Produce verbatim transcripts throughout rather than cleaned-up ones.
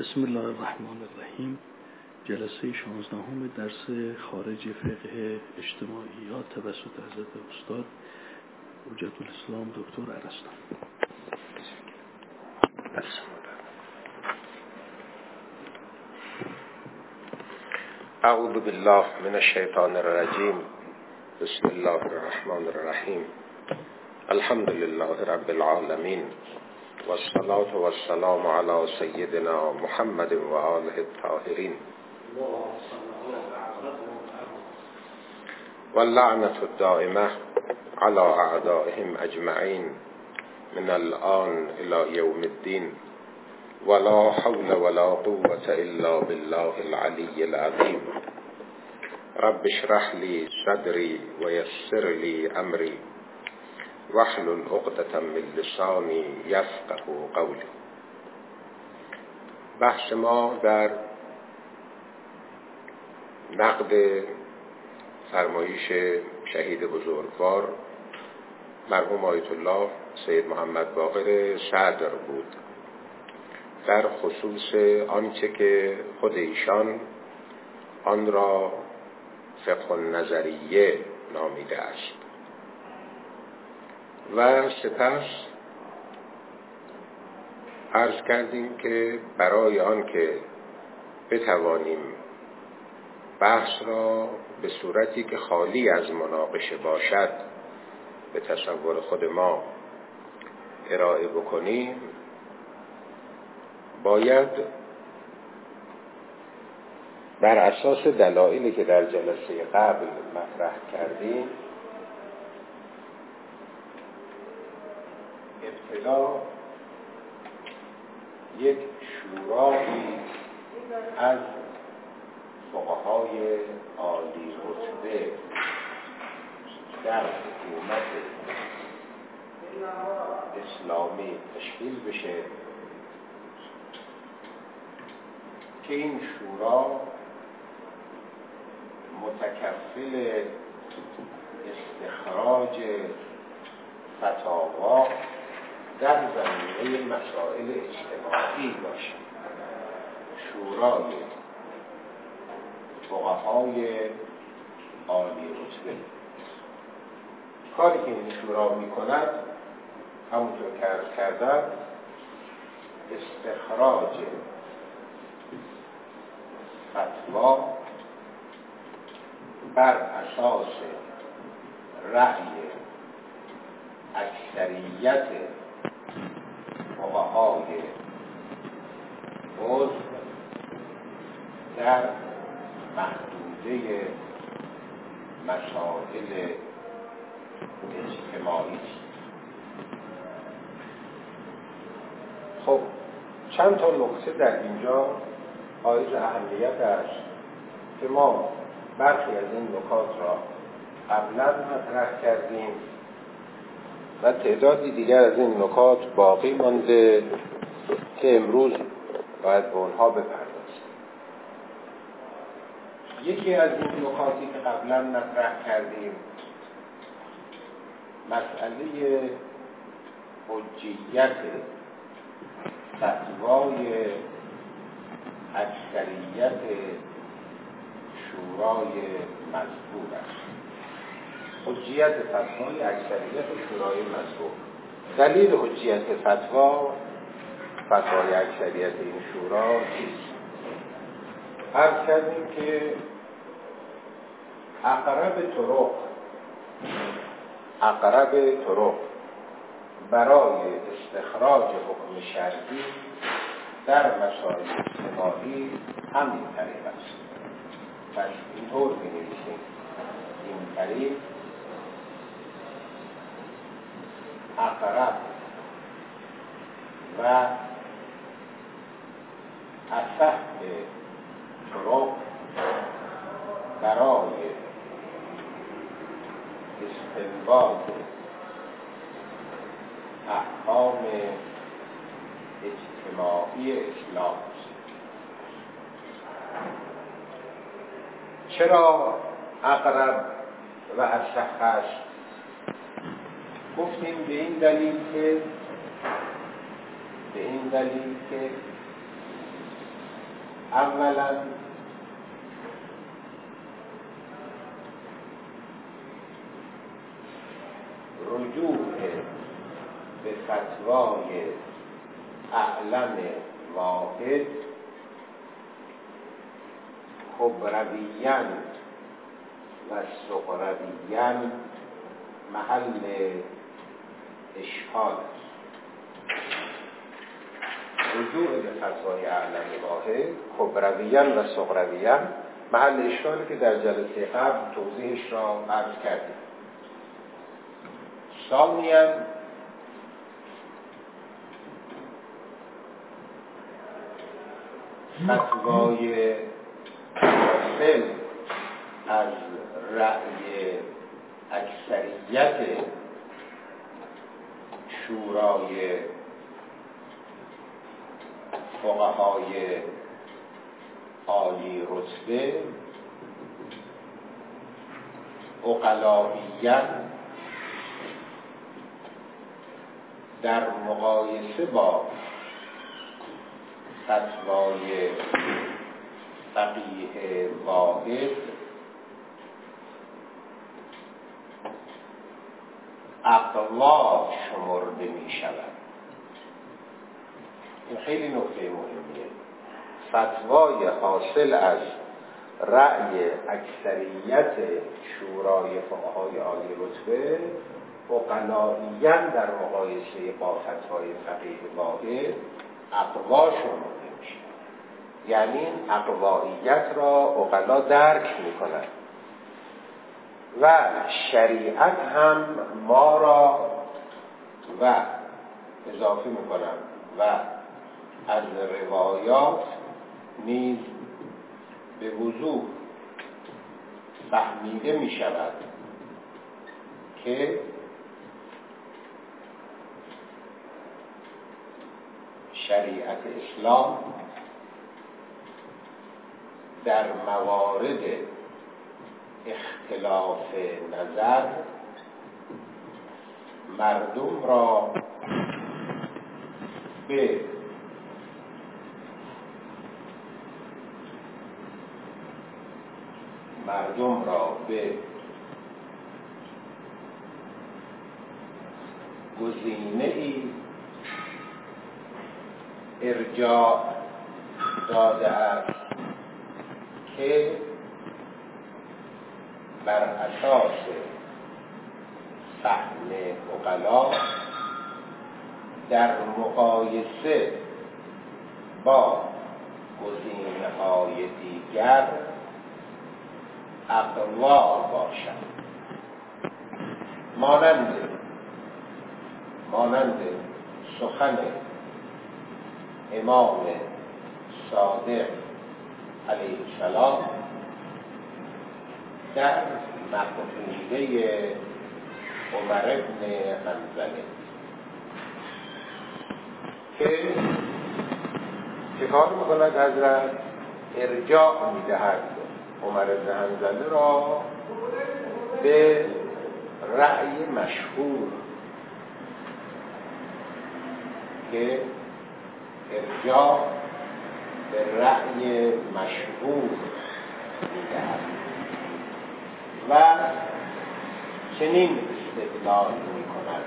بسم الله الرحمن الرحیم. جلسه شانزدهم درس خارج فقه اجتماعیات توسط حضرت استاد حجت الاسلام دکتر ارسطو. اعوذ بالله من الشیطان الرجیم. بسم الله الرحمن الرحیم. الحمد لله رب العالمین والصلاة والسلام على سيدنا محمد و آله الطاهرین واللعنة الدائمة على أعدائهم أجمعين من الآن إلى يوم الدين ولا حول ولا قوة إلا بالله العلي العظيم. رب اشرح لي صدري ويسر لي أمري واحلل عقدة من لسانی یفقهوا قولی. بحث ما در نقد فرمایش شهید بزرگوار مرحوم آیت الله سید محمد باقر صدر بود در خصوص آنچه که خود ایشان آن را فقه نظریه نامیده است و سپس عرض کردیم که برای آن که بتوانیم بحث را به صورتی که خالی از مناقشه باشد به تصور خود ما ارائه بکنیم، باید بر اساس دلایلی که در جلسه قبل مطرح کردیم ابتدا یک شورایی از فقهای عالی رتبه در حکومت اسلامی تشکیل بشه که این شورا متکفل استخراج فتاوا در زمینه مسائل اجتماعی باشد. شورای فقهای عالی رتبه کاری که این شورا می کند همونطور که عرض کردم استخراج فتوا بر اساس رأی اکثریت فقهای عضو در محدوده مسائل اجتماعی. خب چند تا نکته در اینجا حائز اهمیت است که ما برخی از این نکات را قبلا مطرح کردیم و تعدادی دیگر از این نکات باقی مانده که امروز باید به اونها بپردازیم. یکی از این نکاتی که قبلا مطرح کردیم مسئله حجیت فتوای اکثریت شورای مذکور است. حجیت فتوای اکثریت شورای مذکور. دلیل حجیت فتوا فتوای اکثریت این شورا چیست؟ عرض کردیم که اقرب طرق اقرب طرق برای استخراج حکم شرعی در مسائل اجتماعی همین طریق است. پس اینطور می‌نویسیم این طریق اقرب و اصح طرق برای استنباط احکام اجتماعی اسلام. چرا اقرب و اصح است؟ گفتیم به این دلیل که به این دلیل که اولا رجوع به فتوای اعلم واحد کبرویاً و صغرویاً محل اشکال است. رجوع به فتوای اعلم واحد کبرویاً و صغرویاً محل اشکالی که در جلسه قبل توضیحش را عرض کردیم. ثانیاً فتوای حاصل از رأی اکثریت شورای فقهای عالی رتبه عقلائیاً در مقایسه با فتوای فقیه واحد اقوا شمرده می شود. این خیلی نکته مهمیه. فتوای حاصل از رأی اکثریت شورای فقهای عالی رتبه عقلائیاً در مقایسه با فتوای فقیه واحد اقوا شمرده می شود. یعنی این اقواییت را عقلا درک می کنند و شریعت هم ما را و اضافه می کنند و از روایات نیز به وضوح فهمیده می شود که شریعت اسلام در موارد اختلاف نظر مردم را به مردم را به گزینه‌ای ارجاع داده است که بر اساس فهم عقلا در مقایسه با گزینه‌های دیگر اقوا باشد. مانند مانند سخن امام صادق علیه السلام در مقوله عمر بن حنظله که چه کار میکند حضرت؟ ارجاع میدهد عمر بن حنظله را به رأی مشهور که ارجاع به رأی مشهور میدهد و چنین استدلال میکند: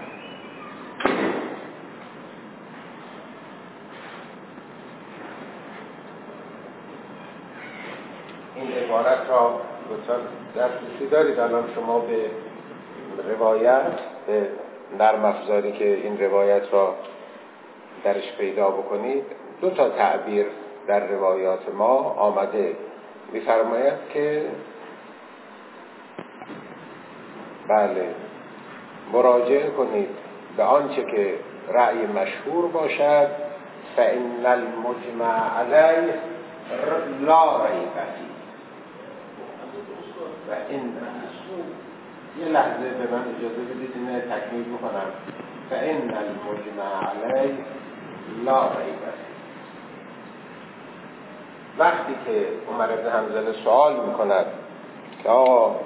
این عبارت را لطفاً دسترسی دارید الان شما به روایت، به نرم افزاری که این روایت را درش پیدا بکنید. دو تا تعبیر در روایات ما آمده، می‌فرماید که بله مراجعه کنید به آنچه که رأی مشهور باشد، فإن المجمع علیه لا ریب فیه. و این یه لحظه به من اجازه بدید اینه تکمیل بکنم. فإن المجمع علیه لا ریب فیه. وقتی که عمر بن حنظله سوال میکند که آقا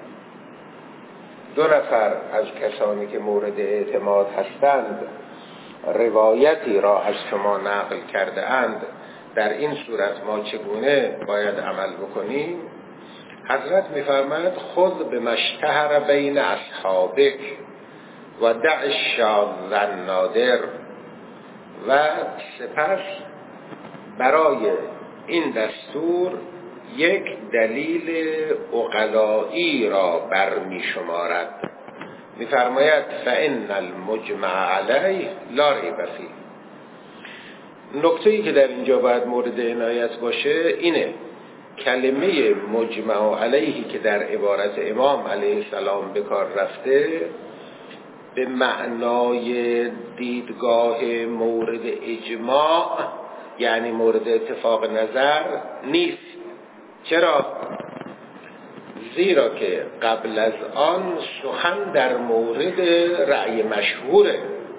دو نفر از کسانی که مورد اعتماد هستند روایتی را از شما نقل کرده اند در این صورت ما چگونه باید عمل بکنیم؟ حضرت می‌فرماید خذ بمشتهر بین اصحابک و دع الشاذ النادر، و سپس برای این دستور یک دلیل عقلایی را برمی شمارد. می‌فرماید فإن المجمع علیه لا ریب فیه. نکته‌ای که در اینجا باید مورد عنایت باشه اینه، کلمه مجمع علیه که در عبارت امام علیه السلام به کار رفته به معنای دیدگاه مورد اجماع، یعنی مورد اتفاق نظر نیست. چرا؟ زیرا که قبل از آن سخن در مورد رأی مشهوره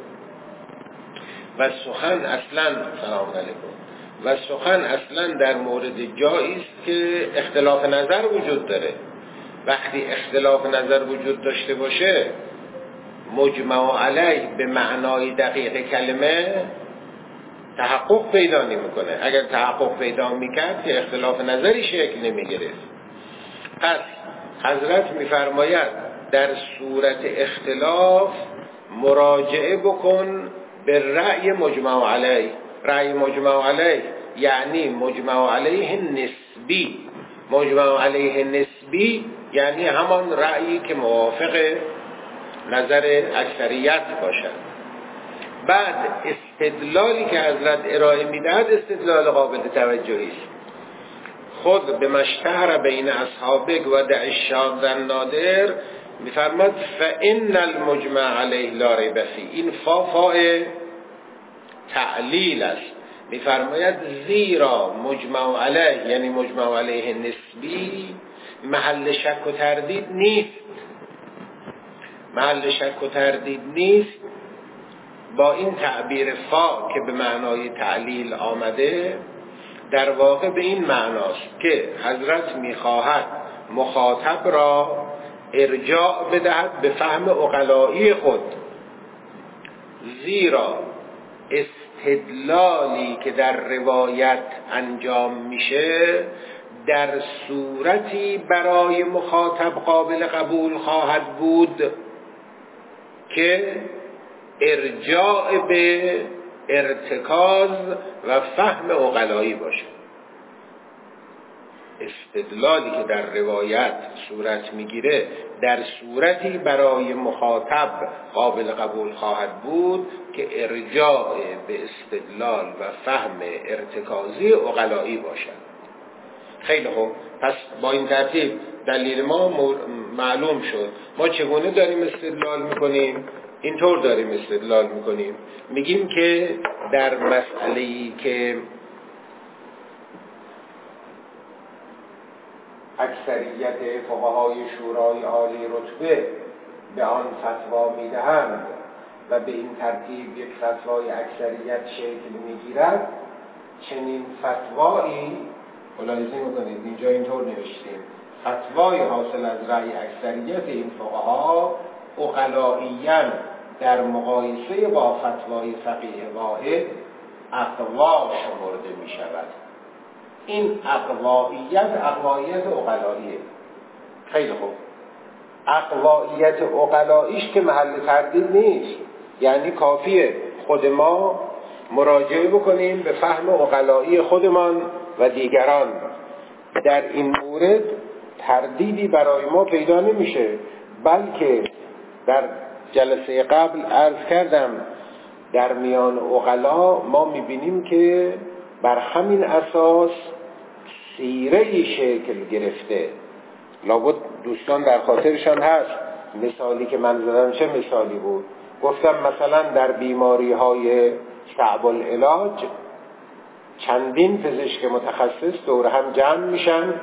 و سخن اصلا سلام علیکم و سخن اصلا در مورد جایی است که اختلاف نظر وجود داره. وقتی اختلاف نظر وجود داشته باشه مجمع علیه به معنای دقیق کلمه تحقق پیدا نمی‌کنه. اگر تحقق پیدا می‌کرد که اختلاف نظری شکل نمی‌گرفت. پس حضرت می‌فرماید در صورت اختلاف مراجعه بکن به رأی مجمع علیه. رأی مجمع علیه یعنی مجمع علیه نسبی. مجمع علیه نسبی یعنی همان رأیی که موافق نظر اکثریت باشد. بعد استدلالی که حضرت ارائه میدهد استدلال قابل توجهی است. خود به مشتهر بین اصحابک و دع الشاذ النادر میفرماد فإن المجمع علیه لا ریب فیه. این فا فاء تعلیل است. میفرماید زیرا مجمع علیه یعنی مجمع علیه نسبی محل شک و تردید نیست. محل شک و تردید نیست. با این تعبیر فا که به معنای تعلیل آمده در واقع به این معناست که حضرت میخواهد مخاطب را ارجاع بدهد به فهم عقلایی خود، زیرا استدلالی که در روایت انجام میشه در صورتی برای مخاطب قابل قبول خواهد بود که ارجاع به ارتکاز و فهم عقلایی باشه. استدلالی که در روایت صورت میگیره در صورتی برای مخاطب قابل قبول خواهد بود که ارجاع به استدلال و فهم ارتکازی عقلایی باشد. خیلی خوب، پس با این ترتیب دلیل ما معلوم شد. ما چگونه داریم استدلال میکنیم؟ اینطور داریم استدلال میکنیم، میگیم که در مسئله‌ای که اکثریت فقهای شورای عالی رتبه به آن فتوا میدهند و به این ترتیب یک فتوای اکثریت شکل میگیرد، چنین فتوایی ملاحظه میکنید اینجا اینطور نوشتیم فتوای حاصل از رأی اکثریت این فقها عقلائیاً در مقایسه با فتوای فقیه واحد اقوا شمرده می شود. این اقواییت اقواییت عقلائیه. خیلی خوب، اقواییت عقلائیش که محل تردید نیست، یعنی کافیه خود ما مراجعه بکنیم به فهم عقلایی خودمان و دیگران. در این مورد تردیدی برای ما پیدا نمیشه، بلکه در جلسه قبل عرض کردم در میان عقلا ما میبینیم که بر همین اساس سیره‌ای شکل گرفته. لابد دوستان در خاطرشان هست مثالی که من زدم چه مثالی بود. گفتم مثلا در بیماری های صعب العلاج چندین پزشک متخصص دور هم جمع میشن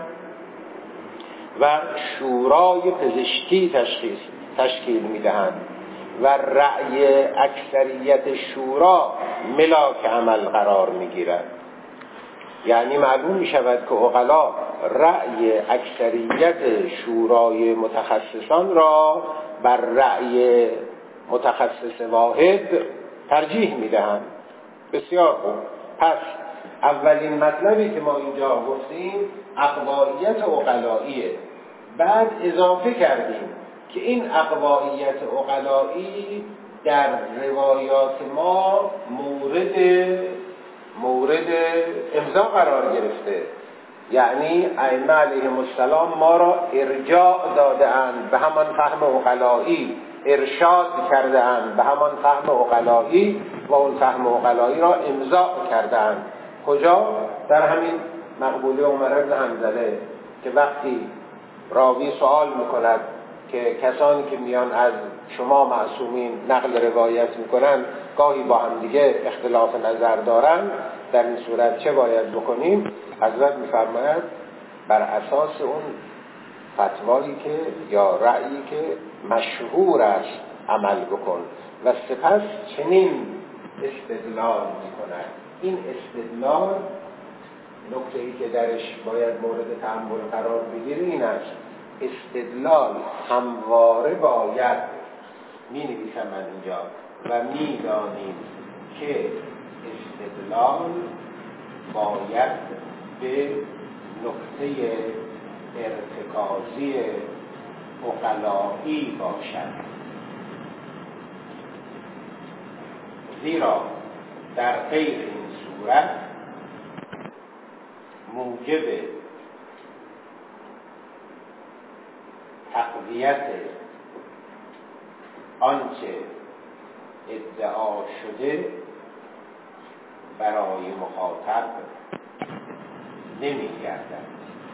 و شورای پزشکی تشخیص تشکیل میدهند و رأی اکثریت شورا ملاک عمل قرار میگیرد. یعنی معلوم میشود که عقلا رأی اکثریت شورای متخصصان را بر رأی متخصص واحد ترجیح میدهند. بسیار خوب، پس اولین مطلبی که ما اینجا گفتیم اقواییت عقلاییه. بعد اضافه کردیم که این اقواییت عقلایی در روایات ما مورد مورد امضا قرار گرفته، یعنی ائمه علیهم السلام ما را ارجاع داده اند به همان فهم عقلایی، ارشاد کرده اند به همان فهم عقلایی و اون فهم عقلایی را امضا کرده اند. کجا؟ در همین مقبوله عمر بن حنظله که وقتی راوی سوال میکند که کسانی که میان از شما معصومین نقل روایت میکنن گاهی با هم دیگه اختلاف نظر دارن، در این صورت چه باید بکنیم؟ حضرت میفرماید بر اساس اون فتوایی که یا رأیی که مشهور است عمل بکن و سپس چنین استدلال میکند. این استدلال نکته‌ای که درش باید مورد تأمل قرار بگیره این است: استدلال همواره باید، می نویسم من اینجا، و می دانیم که استدلال باید به نقطه ارتکازی عقلایی باشد، زیرا در غیر این صورت موجب تقویت آنچه ادعا شده برای مخاطب نمی گردد.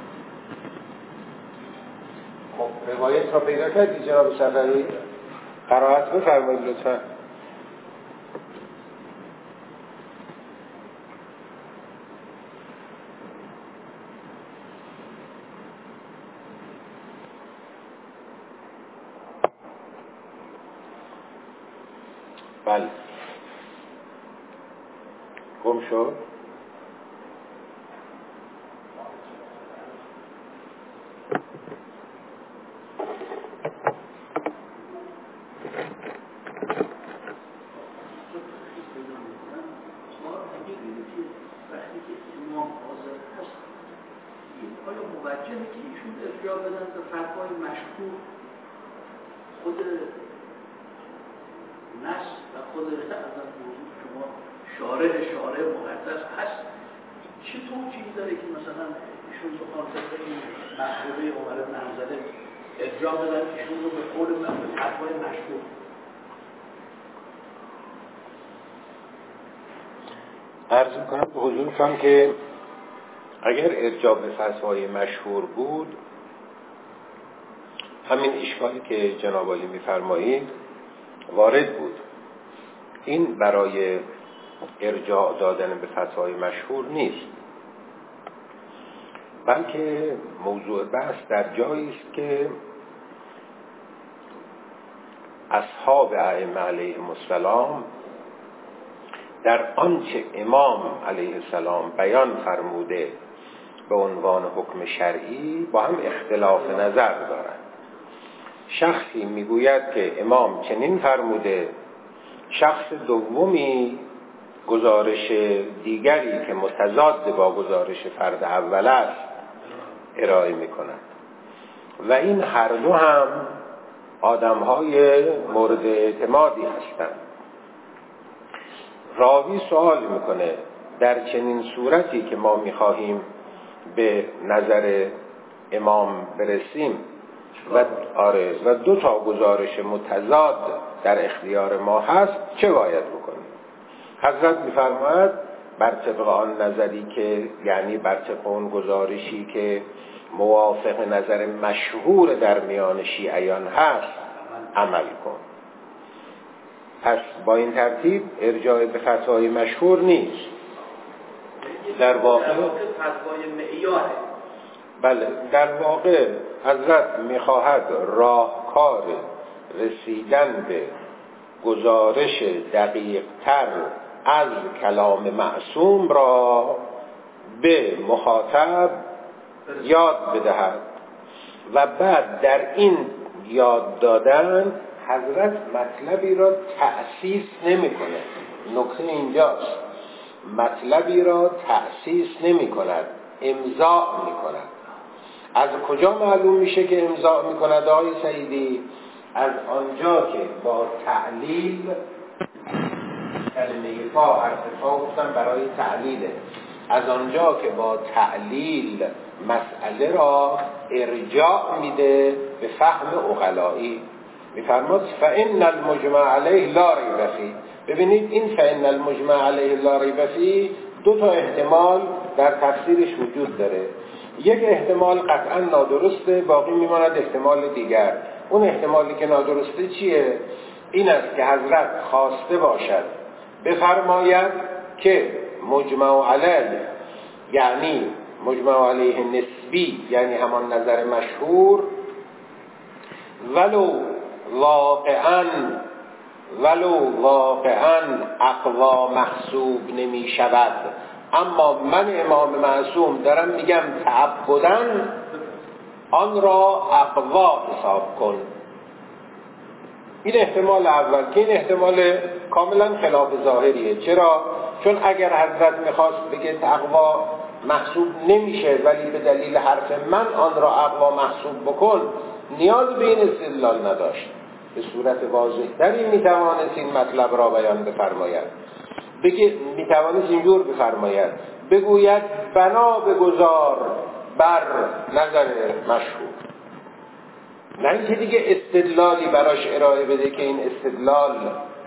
خب روایت را پیدا کردی جناب صفوی؟ قرائت بفرمایید لطفا. بله گم شد. آیا موجهه که ایشون ارجاع بدن به فتوای مشهور خود نص و خود از موضوع شما شارح شارح مقدس هست؟ چه توجیهی داره که مثلا ایشون به خاطر این مقبوله عمر بن حنظله ارجاع بدن ایشون رو به قول به فتوای مشهور؟ عرض میکنم به حضورتان که اگر ارجاع به فتوای مشهور بود، همین اشکالی که جناب عالی میفرمایید وارد بود. این برای ارجاع دادن به فتوای مشهور نیست، بلکه موضوع بحث در جایی است که اصحاب ائمه علیهم السلام در آنچه امام علیه السلام بیان فرموده به عنوان حکم شرعی با هم اختلاف نظر دارند. شخصی میگوید که امام چنین فرموده، شخص دومی گزارش دیگری که متضاد با گزارش فرد اول است ارائه میکند و این هر دو هم آدمهای مورد اعتمادی هستند. راوی سوال میکنه در چنین صورتی که ما میخواهیم به نظر امام برسیم و آره و دو تا گزارش متضاد در اختیار ما هست چه باید بکنیم؟ حضرت میفرماید بر طبق آن نظری که یعنی بر طبق اون گزارشی که موافق نظر مشهور در میان شیعیان هست عمل کن. پس با این ترتیب ارجاع به فتوای مشهور نیست، در واقع فتوای معیاره. بله در واقع حضرت میخواهد راهکار رسیدن به گزارش دقیق تر از کلام معصوم را به مخاطب یاد بدهد و بعد در این یاد دادن حضرت مطلبی را تأسیس نمی کنه. نکته اینجاست، مطلبی را تأسیس نمی کند، امضاء می کند. از کجا معلوم میشه که امضاء می کند آقای سعیدی؟ از آنجا که با تعلیل، کلمه فا ارتفاع گفتم برای تعلیله، از آنجا که با تعلیل مسئله را ارجاع میده به فهم عقلایی. میفرماد فإن المجمع علیه لا ریب فیه. ببینید این فإن المجمع علیه لا ریب فیه دو تا احتمال در تفسیرش وجود داره. یک احتمال قطعا نادرسته، باقی میماند احتمال دیگر. اون احتمالی که نادرسته چیه؟ این است که حضرت خواسته باشد بفرماید که مجمع علیه یعنی مجمع علیه نسبی، یعنی همان نظر مشهور، ولو واقعا ولو واقعا اقوا محسوب نمی شود، اما من امام معصوم دارم میگم تعبداً آن را اقوا حساب کن. این احتمال اول که این احتمال کاملا خلاف ظاهریه. چرا؟ چون اگر حضرت میخواست بگه اقوا محسوب نمیشه ولی به دلیل حرف من آن را اقوا محسوب بکن، نیاز به این استدلال نداشت. به صورت واضح تری میتوانست این مطلب را بیان بفرماید. بگه میتوانست اینجور بفرماید، بگوید بنا بگذار بر نظر مشهور، نه اینکه دیگه استدلالی براش ارائه بده که این استدلال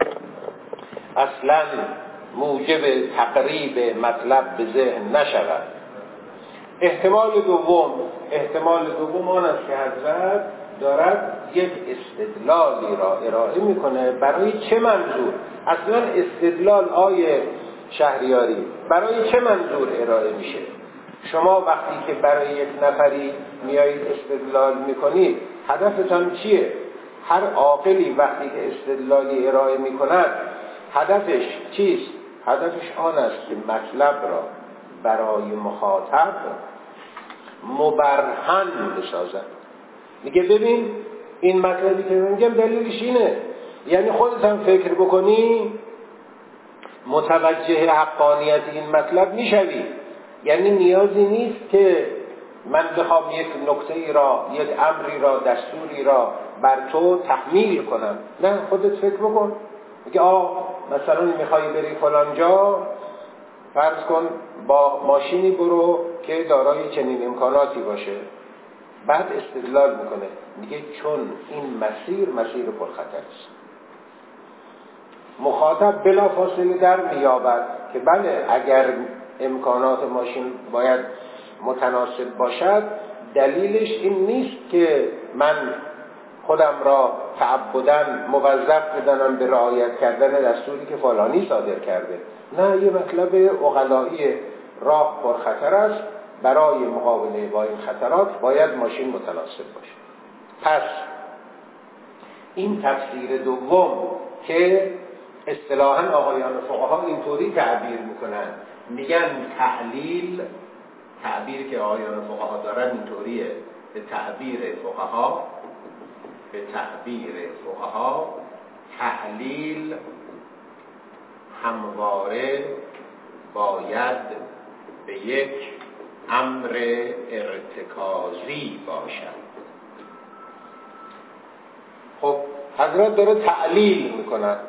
اصلا موجب تقریب مطلب به ذهن نشود. احتمال دوم احتمال دوم آن است که حضرت دارد یک استدلالی را ارائه میکنه. برای چه منظور؟ اصلا استدلال آیه شهریاری برای چه منظور ارائه میشه؟ شما وقتی که برای یک نفری میایید استدلال میکنید هدفتان چیه؟ هر عاقلی وقتی که استدلالی ارائه میکند هدفش چیست؟ هدفش آن است که مطلب را برای مخاطب مبرهن بسازد. میگه ببین این مطلبی که میگم دلیلش اینه، یعنی خودت هم فکر بکنی متوجه حقانیت این مطلب میشوی. یعنی نیازی نیست که من بخوام یک نکته ای را، یک امری را، دستوری را بر تو تحمیل کنم. نه، خودت فکر بکن. میگه آه مثلا میخوای بری فلان جا، فرض کن با ماشینی برو که دارای چنین امکاناتی باشه. بعد استدلال میکنه، میگه چون این مسیر مسیر پرخطر است. مخاطب بلا فاصله در میابد که بله اگر امکانات ماشین باید متناسب باشد، دلیلش این نیست که من خودم را تعبداً موظف بدانم به رعایت کردن دستوری که فلانی صادر کرده. نه، یه مطلب عقلایی راه پرخطر است، برای مقابله با این خطرات باید ماشین متناسب باشه. پس این تفسیر دوم که اصطلاحاً آقایان فقها اینطوری تعبیر میکنن، میگن تعلیل، تعبیر که آقایان فقها دارن اینطوریه، به تعبیر فقها به تعبیر فقها تعلیل همواره باید به یک امر ارتکازی باشد. خب حضرت داره تعلیل میکنند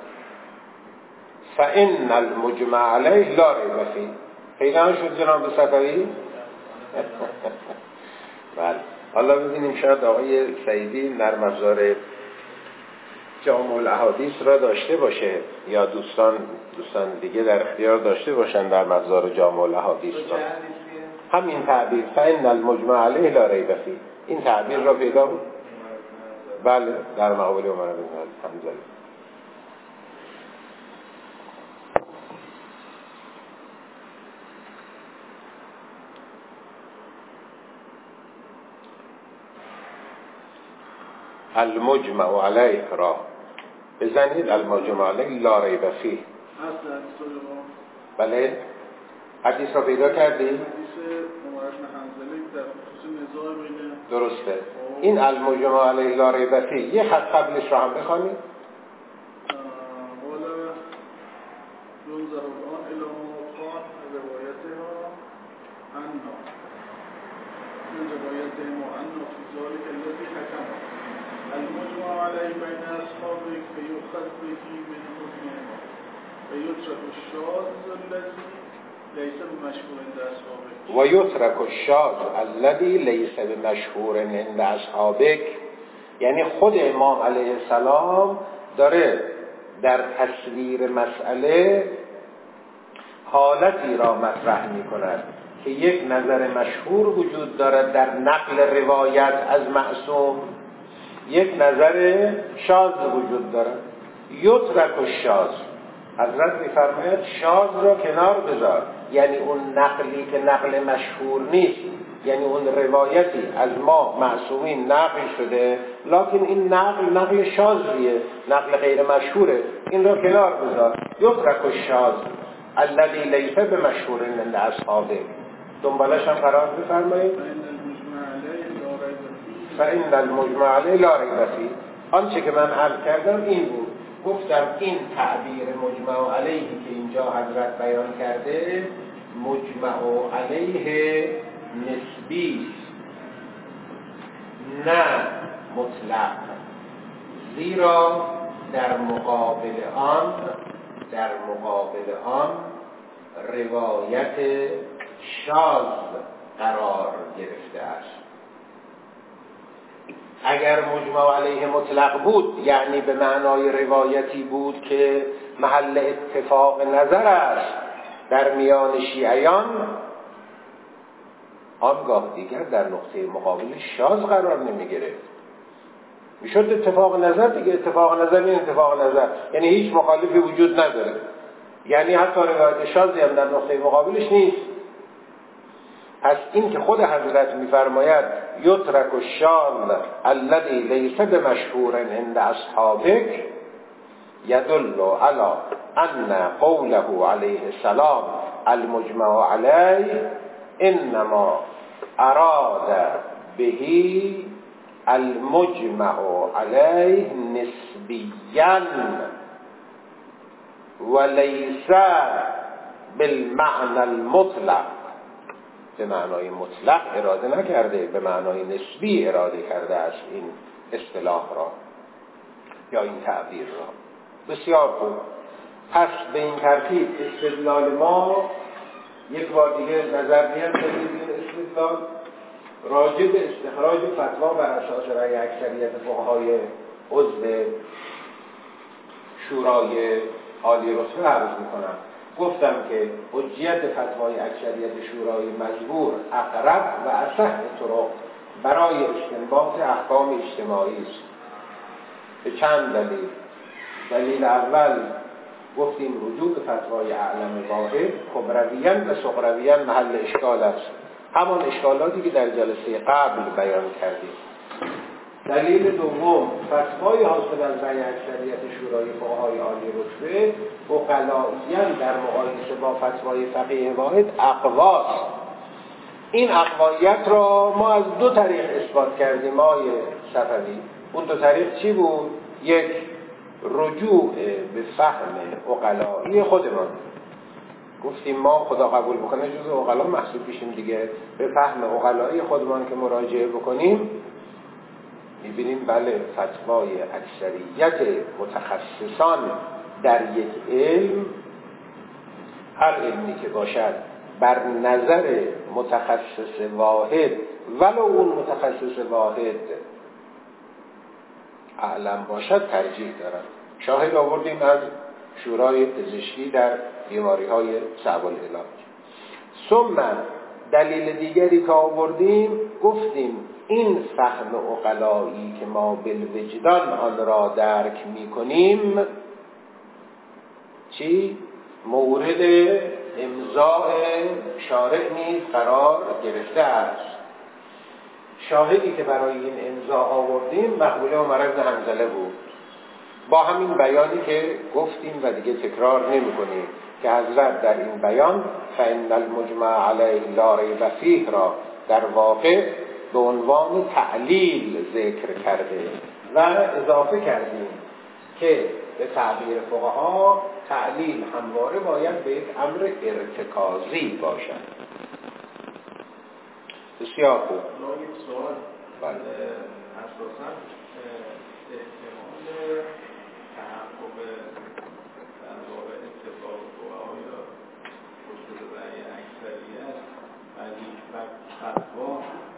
فإن المجمع علیه لا ریب فیه. پیدا شد جناب صفوی؟ بله. حالا ببینیم شاید آقای سعیدی نرم افزار جامع الاحادیث را داشته باشه یا دوستان دوستان دیگه در اختیار داشته باشن نرم افزار جامع الاحادیث را. همین تعبیر فإن المجمع علیه لا ریب فیه، این تعبیر را پیدا بود. بله، در مقابل عمر بن حمزه. المجمع علیه را بزنید، المجمع علیه لا ریب فیه. بله، حدیث را پیدا کردید؟ حدیث عمر بن حنظله در خصوص نزاع بین درسته. این المجمع علیه لا ریب فیه یه خط قبلش را هم بخوانید. ولا ينظر الان الى ما روایتهم وأن في ذلك الذي حكم المجمع عليه بين أصحابك فيؤخذ به من حكمهما ويترك الشاذ الذي ليس بمشهور عند أصحابك ويترك الشاذ الذي ليس بمشهور عند أصحابك. یعنی خود امام علیه السلام داره در تصویر مسئله حالتی را مطرح می کند که یک نظر مشهور وجود دارد در نقل روایت از معصوم، یک نظر شاذ وجود دارد. یترک الشاذ، حضرت می‌فرماید شاذ را کنار بذار، یعنی اون نقلی که نقل مشهور نیست، یعنی اون روایتی از ما معصومین نقل شده لکن این نقل نقل شاذیه، نقل غیر مشهوره، این را کنار بذار. یترک الشاذ الذی لیس بمشهور عند اصحابه. دنبالش هم قرار بفرمایید. فإن المجمع علیه لا ریب فیه. آنچه که من عرض کردم این بود، گفتم این تعبیر مجمع علیه که اینجا حضرت بیان کرده مجمع علیه نسبی نه مطلق، زیرا در مقابل آن در مقابل آن روایت شاذ قرار گرفته است. اگر مجمع علیه مطلق بود یعنی به معنای روایتی بود که محل اتفاق نظر است در میان شیعیان، آنگاه دیگر در نقطه مقابل شاذ قرار نمی گرفت، میشد اتفاق نظر دیگه. اتفاق نظر این اتفاق نظر یعنی هیچ مخالفی وجود نداره، یعنی حتی روایت شاذی هم در نقطه مقابلش نیست. پس این که خود حضرت میفرماید یترک الشاذ الذی لیس بمشهور عند اصحابک یدل علی ان قوله علیه السلام المجمع علیه انما اراد بهی المجمع علیه نسبیاً ولیس بالمعنى المطلق. به معنای مطلق اراده نکرده، به معنای نسبی اراده کرده است این اصطلاح را یا این تعبیر را. بسیار خوب. پس به این ترتیب استدلال ما یک بار دیگه نظر میاد به این استدلال راجع به استخراج فتوا بر اساس رأی اکثریت فقهای عضو شورای عالی رتبه عرض میکنم. گفتم که حجیت فتوای اکثریت شورای مجبور اقرب و اصح طرق برای استنباط احکام اجتماعی است به چند دلیل. دلیل اول گفتیم رجوع به فتوای اعلم واحد کبرویان و صغرویان محل اشکال است، همان اشکالاتی که در جلسه قبل بیان کردیم. دلیل دوم فتوای حاصل از رأی اکثریت شورای فقهای عالی رتبه عقلائیاً در مقایسه با فتوای فقیه واحد اقواست. این اقوایت را ما از دو طریق اثبات کردیم آقای صفوی. اون دو طریق چی بود؟ یک، رجوع به فهم عقلائی خودمان. گفتیم ما خدا قبول بکنه جز عقلا محسوب میشیم دیگه. به فهم عقلائی خودمان که مراجعه بکنیم میبینیم بله فتوای اکثریت متخصصان در یک علم، هر علمی که باشد، بر نظر متخصص واحد ولو اون متخصص واحد اعلم باشد ترجیح دارد. شاهد آوردیم از شورای پزشکی در بیماری های صعب العلاج. ثم دلیل دیگری که آوردیم گفتیم این فهم عقلایی که ما بالوجدان آن را درک می کنیم چی؟ مورد امضاء شارع نیز قرار گرفته است. شاهدی که برای این امضا آوردیم مقبوله عمر بن حنظله بود، با همین بیانی که گفتیم و دیگه تکرار نمی کنیم که حضرت در این بیان فإن المجمع علیه لا ریب فیه را در واقع به عنوان تعلیل ذکر کرده و اضافه کردیم که به تعبیر فقها تعلیل همواره باید به یک امر ارتکازی باشد. بسیار خوب. یک سوال بله. اساساً احتمال تحقق در واقع اتفاق فقها یا وجود رأی اکثریت و یک فتوا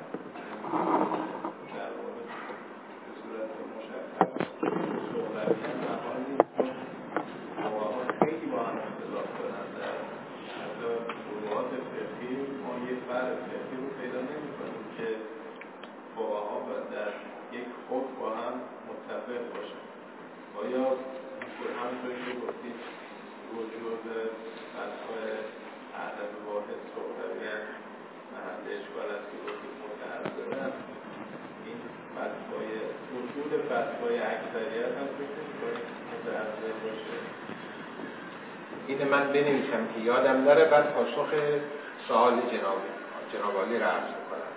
در واقع به صورت مشخص صحبتیت مقالی فقها خیلی با هم اختلاف دارن در حتی فروعات فقهی ما یک فرق فقهی رو پیدا نمی‌کنیم که فقها در یک خود با هم متفق باشن. آیا همونطور که گفتید وجود فتوای عدم واحد صحبتیت محل اشکال است که گفتید متعذرن، این فتوای وجود فتوای اکثریت هم فکر می‌کنید متعذر باشه؟ اینه من بنویسم که یادم نره، بعد پاسخ سوال جناب جناب عالی را عرض کنم.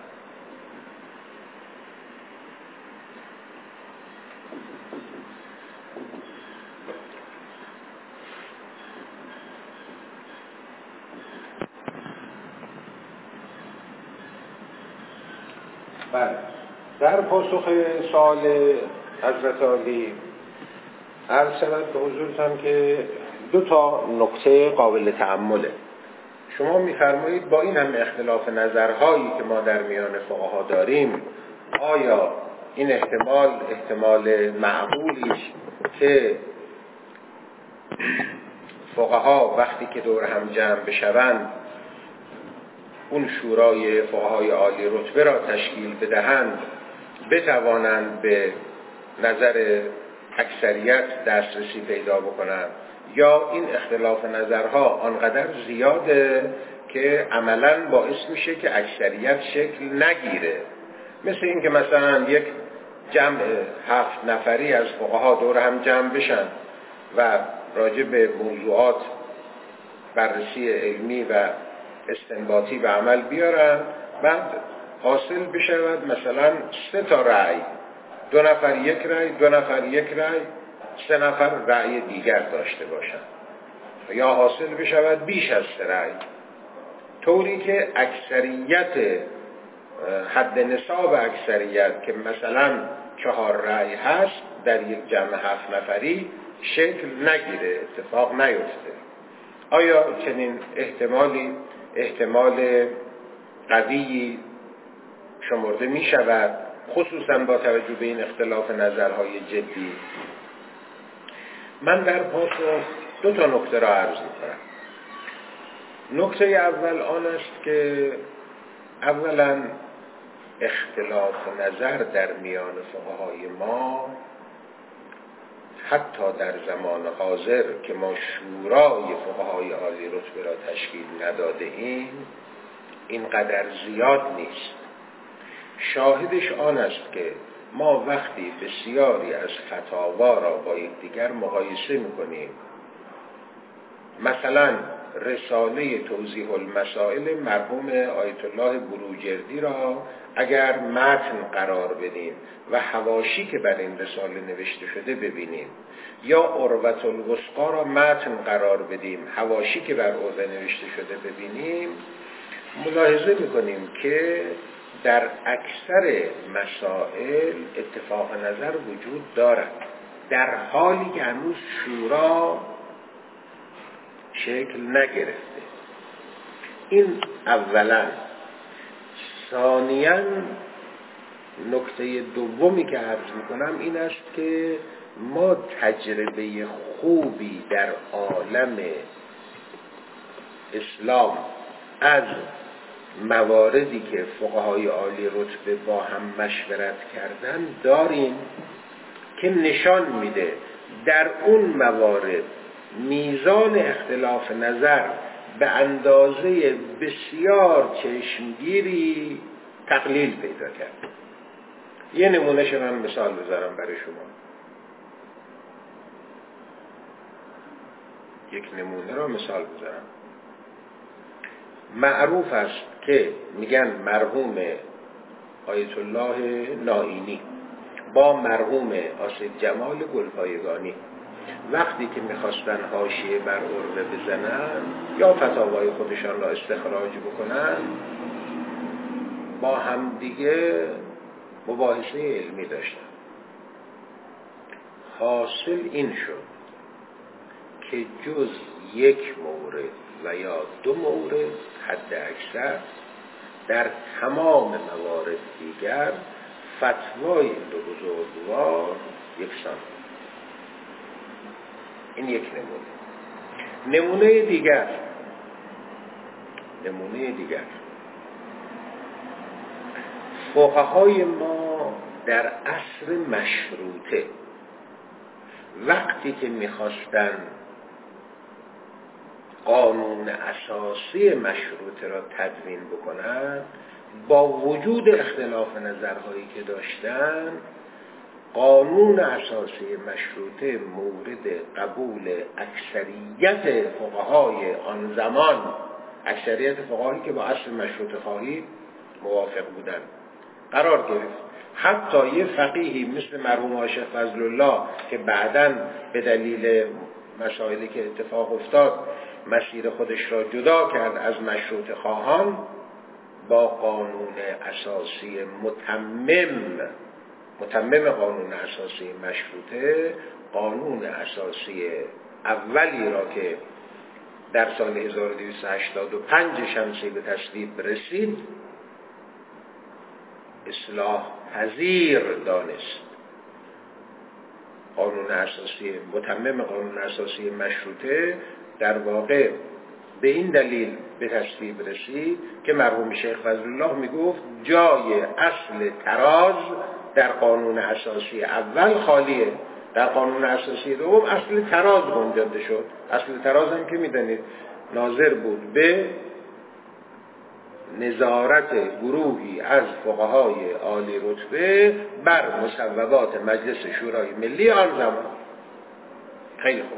بله، در پاسخ سوال حضرت عالی عرض شود به حضورتان که دو تا نکته قابل تأمله. شما می‌فرمایید با این هم اختلاف نظرهایی که ما در میان فقها داریم، آیا این احتمال احتمال معقولیش که فقها وقتی که دور هم جمع بشوند اون شورای فقهای عالی رتبه را تشکیل بدهند، بتوانند به نظر اکثریت دسترسی پیدا بکنند، یا این اختلاف نظرها آنقدر زیاده که عملاً باعث میشه که اکثریت شکل نگیره. مثل این که مثلا یک جمع هفت نفری از فقها دور هم جمع بشن و راجع به موضوعات بررسی علمی و استنباطی به عمل بیارن، بعد حاصل بشود مثلا سه تا رأی، دو نفر یک رأی، دو نفر یک رأی، سه نفر رأی دیگر داشته باشند، یا حاصل بشود بیش از سه رأی، طوری که اکثریت حد نصاب اکثریت که مثلا چهار رأی هست در یک جمع هفت نفری شکل نگیره، اتفاق نیفته. آیا چنین احتمالی احتمال قوی شمرده می شود، خصوصا با توجه به این اختلاف نظرهای جدی؟ من در پاسخ دو تا نکته را عرض می کنم. نکته اول آن است که اولا اختلاف نظر در میان فقهای ما حتی در زمان حاضر که ما شورای فقهای عالی رتبه را تشکیل نداده ایم اینقدر زیاد نیست. شاهدش آن است که ما وقتی بسیاری از فتاوا را با یکدیگر مقایسه می‌کنیم، مثلا رساله توضیح المسائل مرحوم آیت الله بروجردی را اگر متن قرار بدیم و حواشی که بر این رساله نوشته شده ببینیم، یا عروة الوثقی را متن قرار بدیم، حواشی که بر عروة نوشته شده ببینیم، ملاحظه می‌کنیم که در اکثر مسائل اتفاق نظر وجود دارد، در حالی که هنوز شورا شکل نگرفته. این اولا. ثانیاً نکته دومی که عرض میکنم این است که ما تجربه خوبی در عالم اسلام از مواردی که فقهای عالی رتبه با هم مشورت کردن داریم که نشان میده در اون موارد میزان اختلاف نظر به اندازه بسیار چشمگیری تقلیل پیدا کرد. یه نمونه شو من مثال بذارم برای شما. یک نمونه را مثال بذارم. معروف است که میگن مرحوم آیت الله نائینی با مرحوم آصف جمال گلپایگانی وقتی که میخواستن حاشیه بر عروة بزنن یا فتاوای خودشان را استخراج بکنن، با همدیگه مباحثه علمی داشتن. حاصل این شد که جز یک مورد و یا دو مورد حد اکثر در تمام موارد دیگر فتوای دو بزرگوار یکسان. این یک نمونه. نمونه دیگر نمونه دیگر فقهای ما در عصر مشروطه وقتی که میخواستن قانون اساسی مشروطه را تدوین بکنن، با وجود اختلاف نظرهایی که داشتن، قانون اساسی مشروطه مورد قبول اکثریت فقهای آن زمان، اکثریت فقهایی که با اصل مشروطه خواهی موافق بودن، قرار گرفت. حتی یه فقیهی مثل مرحوم شیخ فضل الله که بعداً به دلیل مسائلی که اتفاق افتاد مسیر خودش را جدا کرد از مشروطه خواهان، با قانون اساسی متمم متمم قانون اساسی مشروطه، قانون اساسی اولی را که در سال هزار و دویست و هشتاد و پنج شمسی به تصویب رسید اصلاح پذیر دانست. قانون اساسی متمم قانون اساسی مشروطه در واقع به این دلیل به تصویب رسید که مرحوم شیخ فضل الله میگفت جای اصل تراز در قانون اساسی اول خالیه، در قانون اساسی دوم اصل تراز گنجانده شد. اصل تراز هم که میدانید ناظر بود به نظارت گروهی از فقهای عالی رتبه بر مصوبات مجلس شورای ملی آن زمان. خیلی خوب.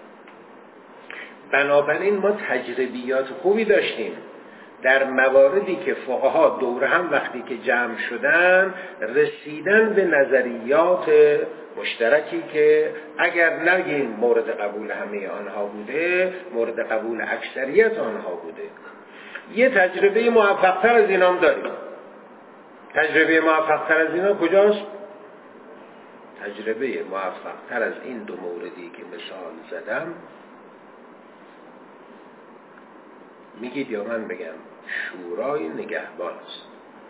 بنابراین ما تجربیات خوبی داشتیم در مواردی که فقها دور هم وقتی که جمع شدن رسیدن به نظریات مشترکی که اگر نگیم مورد قبول همه آنها بوده، مورد قبول اکثریت آنها بوده. یه تجربه موفق‌تر از اینام داریم. تجربه موفق‌تر از اینا کجاست؟ تجربه موفق‌تر از این دو موردی که مثال زدم، میگید یا من بگم، شورای نگهبان است.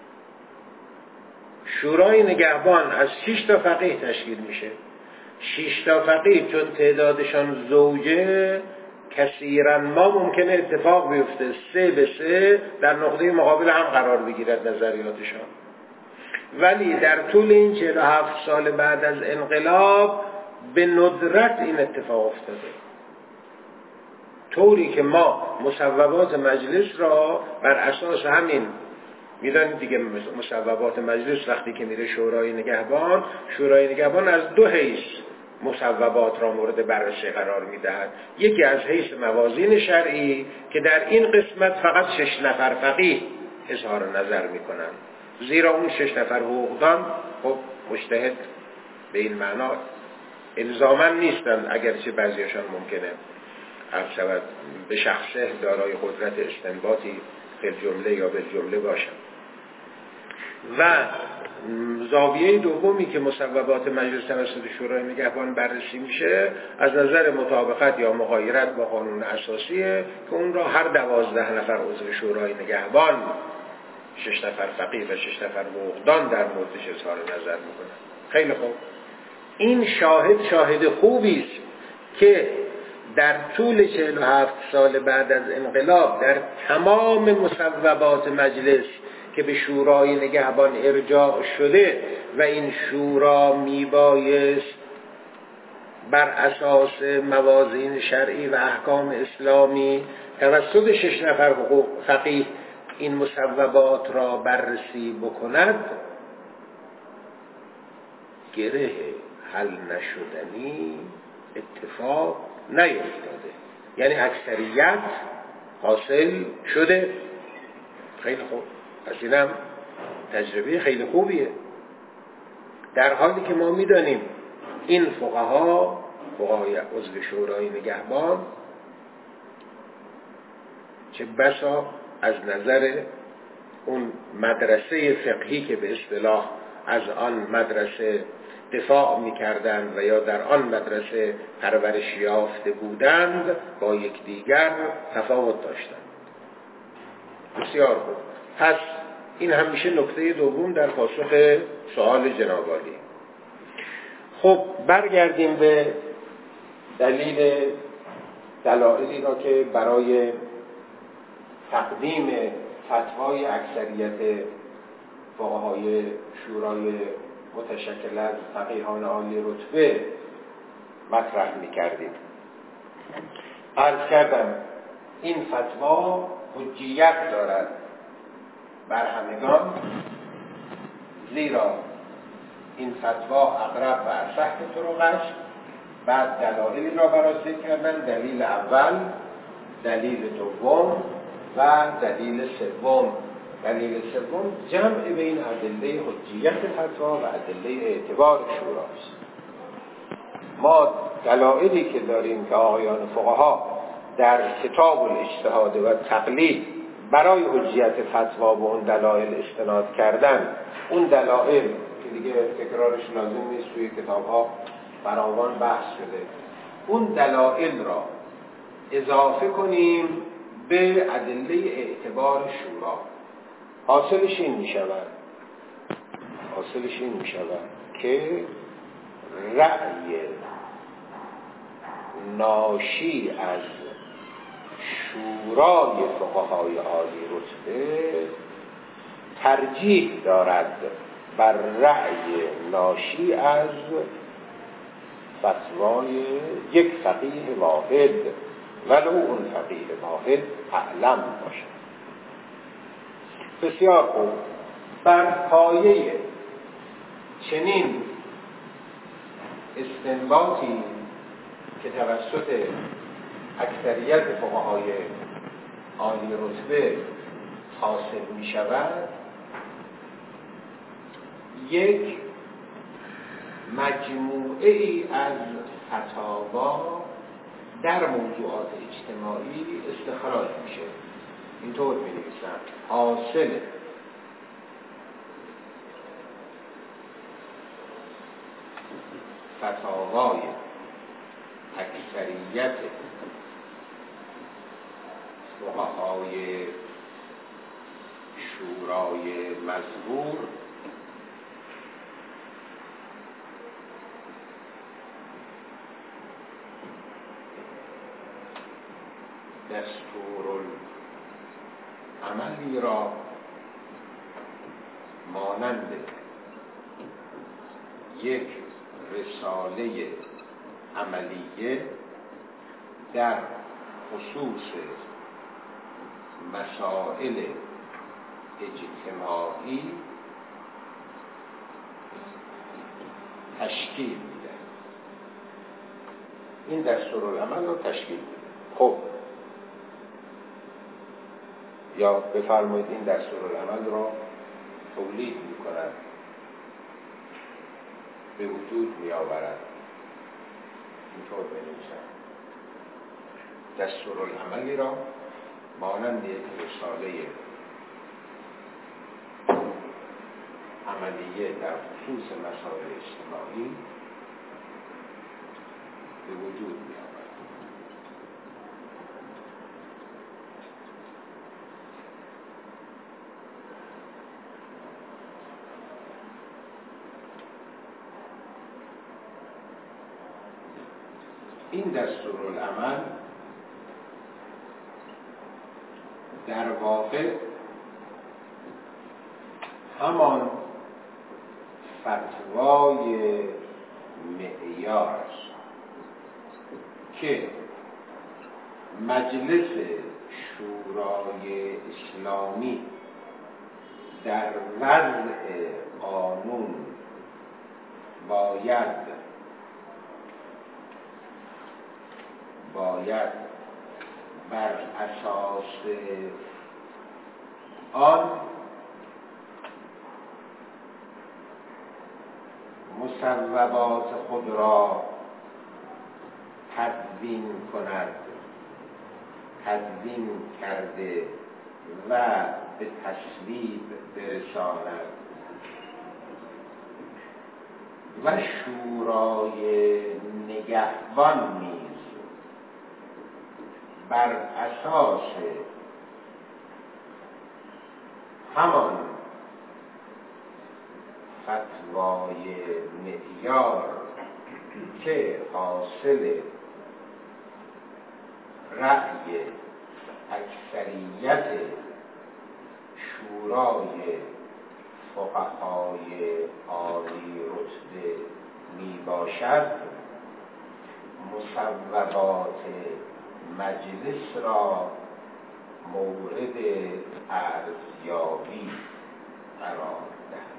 شورای نگهبان از شش تا فقیه تشکیل میشه. شش تا فقیه چون تعدادشان زوجه کثیراً ما ممکنه اتفاق بیفته سه به سه در نقطه مقابل هم قرار بگیرد نظریاتشان، ولی در طول این چهل و هفت سال بعد از انقلاب به ندرت این اتفاق افتاده، طوری که ما مصوبات مجلس را بر اساس همین، میدانید دیگه مصوبات مجلس وقتی که میره شورای نگهبان، شورای نگهبان از دو حیث مصوبات را مورد بررسی قرار میدهد. یکی از حیث موازین شرعی که در این قسمت فقط شش نفر فقیه اظهار نظر میکنند، زیرا اون شش نفر حقوقدان خب مجتهد به این معنا الزاماً نیستند، اگرچه بعضیشان ممکنه اصلا به شخصه دارای قدرت استنباطی به جمله یا به جمله باشند. و زاویه دومی که مصوبات مجلس توسط شورای نگهبان بررسی میشه از نظر مطابقت یا مغایرت با قانون اساسیه که اون را هر دوازده نفر عضو شورای نگهبان، شش نفر فقیه و شش نفر حقوقدان در موردش اظهار نظر میکنن. خیلی خوب. این شاهد شاهد خوبی است که در طول چهل و هفت سال بعد از انقلاب در تمام مصوبات مجلس که به شورای نگهبان ارجاع شده و این شورا میبایست بر اساس موازین شرعی و احکام اسلامی توسط شش نفر حقوق فقیه این مصوبات را بررسی بکند، گره حل نشدنی اتفاق نیفتاده، یعنی اکثریت حاصل شده. خیلی خوب، پس اینم تجربه خیلی خوبیه، در حالی که ما میدانیم این فقها، فقهای عضو شورای نگهبان، چه بسا از نظر اون مدرسه فقهی که به اصطلاح از آن مدرسه دفاع می‌کردند و یا در آن مدرسه پرورش یافته بودند با یکدیگر تفاوت داشتند. بسیار خوب. پس این همیشه نکته دوم در پاسخ سوال جناب عالی. خب برگردیم به دلیل دلایلی را که برای تقدیم فتوای اکثریت فقهای شورای متشکل از فقیهان عالی رتبه مطرح می‌کردیم. عرض کردم این فتوا حجیت دارد بر همگان، زیرا این فتوا اقرب و اصح طرق است. بعد دلایلی را برای ذکر کردن، دلیل اول، دلیل دوم و دلیل سوم. دلیل سوم جمع بین ادله حجیت فتوا و ادله اعتبار شوراست. ما دلایلی که داریم که آقایان فقها در کتاب الاجتهاد و تقلید برای حجیت فتوا به اون دلایل استناد کردن، اون دلایل که دیگه تکرارش لازم نیست، توی کتاب‌ها فراوان بحث شده، اون دلایل را اضافه کنیم به ادله اعتبار شورا. حاصلش این می شود حاصلش این می شود که رأی ناشی از شورای فقهای عالی رتبه ترجیح دارد بر رأی ناشی از فتوای یک فقیه واحد، ولو اون فقیه واحد اعلم باشد. بسیار خوب. بر پایه چنین استنباطی که توسط اکثریت فقهای عالی رتبه حاصل می شود، یک مجموعه ای از فتاوا در موضوعات اجتماعی استخراج میشه. اینطور می نویسن: حاصل فتاوای اکثریت فقهای شورای مذکور دستور عملی را مانند یک رساله عملیه در خصوص مسائل اجتماعی تشکیل میده. این دستورالعمل رو تشکیل میده. خب یا بفرمایید این دستورالعمل را تولید میکند، به وجود میآورد. اینطور بنویسم: دستورالعملی را مانند یک رساله عملیه در خصوص مسائل اجتماعی به وجود میآورد. این دستورالعمل در واقع همان فتوای معیار است که مجلس شورای اسلامی در وضع قانون باید باید بر اساس آن مصوبات خود را تدوین کند، تدوین کرده و به تصویب برساند و شورای نگهبان نیز بر اساس همان فتوای معیار که حاصل رأی اکثریت شورای فقهای عالی رتبه می باشد، مصوبات مجلس را مورد ارزیابی قرار دهد.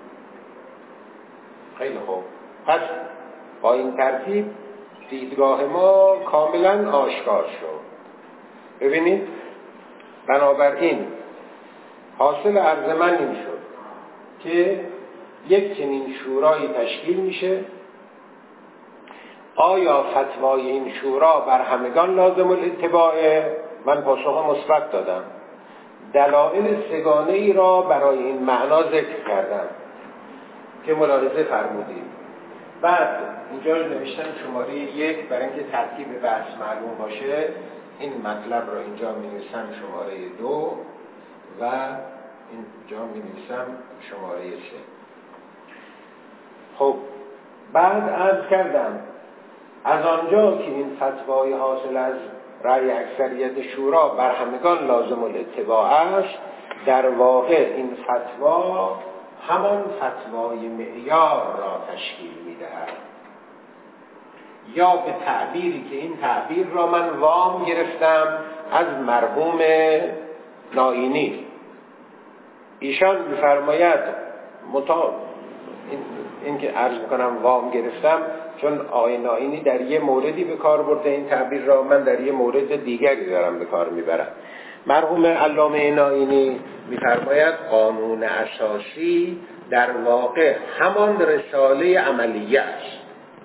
خیلی خوب، پس با این ترتیب دیدگاه ما کاملا آشکار شد. ببینید، بنابراین حاصل عرض من این شد که یک چنین شورایی تشکیل میشه. آیا فتوای این شورا بر همگان لازم الاتباعه؟ من پاسخ مثبت دادم. دلایل سگانه ای را برای این معنا ذکر کردم که ملاحظه فرمودید. بعد اینجا نوشتم شماره یک برای اینکه ترتیب بحث معلوم باشه، این مطلب را اینجا می نویسم شماره دو و اینجا می نویسم شماره سه. خب بعد عرض کردم از آنجا که این فتوای حاصل از رأی اکثریت شورا بر همگان لازم الاتباع است، در واقع این فتوا همان فتوای معیار را تشکیل می‌دهد، یا به تعبیری که این تعبیر را من وام گرفتم از مرحوم نائینی. ایشان می‌فرماید متا این, این که عرض می‌کنم وام گرفتم چون آقای نائینی در یه موردی به کار برده این تعبیر را، من در یه مورد دیگری دارم به کار میبرم. مرحوم علامه نائینی می‌فرماید قانون اساسی در واقع همان رساله عملیه است.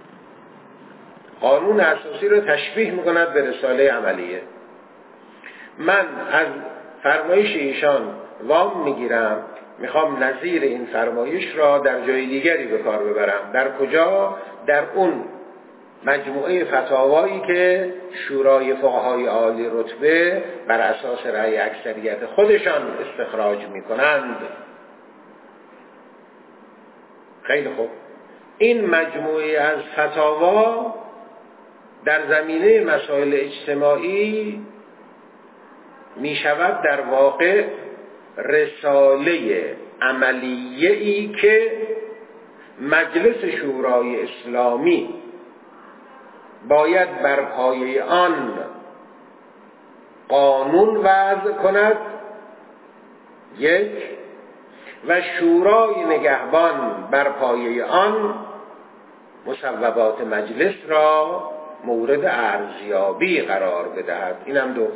قانون اساسی را تشبیه می‌کند به رساله عملیه. من از فرمایش ایشان وام میگیرم، میخوام نظیر این فرمایش را در جای دیگری به کار ببرم. در کجا؟ در اون مجموعه فتاوایی که شورای فقهای عالی رتبه بر اساس رأی اکثریت خودشان استخراج میکنند. خیلی خوب، این مجموعه از فتاوا در زمینه مسائل اجتماعی می شود در واقع رساله عملیه‌ای که مجلس شورای اسلامی باید بر پایه آن قانون وضع کند، یک، و شورای نگهبان بر پایه آن مصوبات مجلس را مورد ارزیابی قرار بدهد. اینم دو.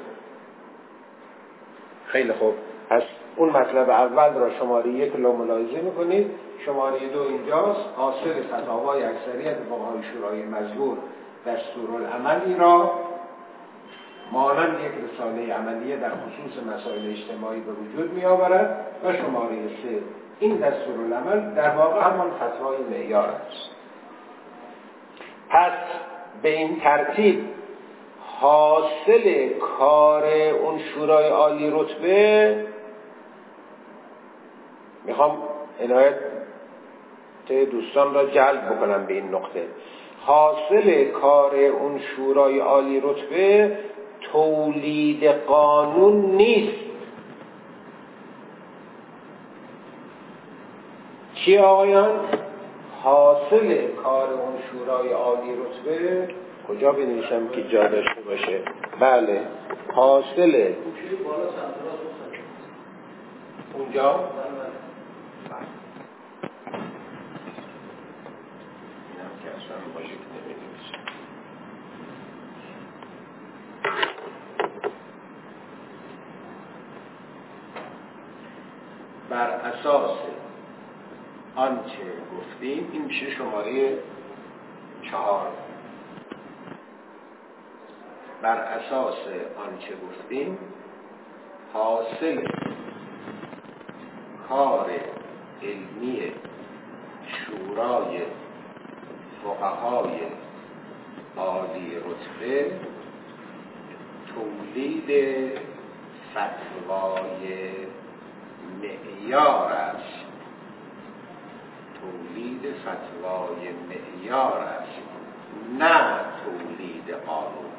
خیلی خوب، پس اون مطلب اول را شماره یک رو ملاحظه میکنید. شماره دو اینجاست، حاصل فتاوای اکثریت فقهای شورای مزبور دستورالعملی را مانند یک رساله عملیه در خصوص مسائل اجتماعی به وجود می آورد و شماره سه این دستورالعمل در واقع همان فتوای معیار است. پس به این ترتیب حاصل کار اون شورای عالی رتبه، میخوام عنایت دوستان را جلب بکنم به این نقطه، حاصل کار اون شورای عالی رتبه تولید قانون نیست. چی آقایان؟ حاصل کار اون شورای عالی رتبه، کجا بنویسم که جا داشته باشه؟ بله، حاصل اونجا بر اساس آنچه گفتیم، این میشه شماره چهار. بر اساس آنچه گفتیم حاصل کار علمی شورای فقهای عالی رتبه تولید فتوای معیار است، تولید فتوای معیار است، نه تولید قانون.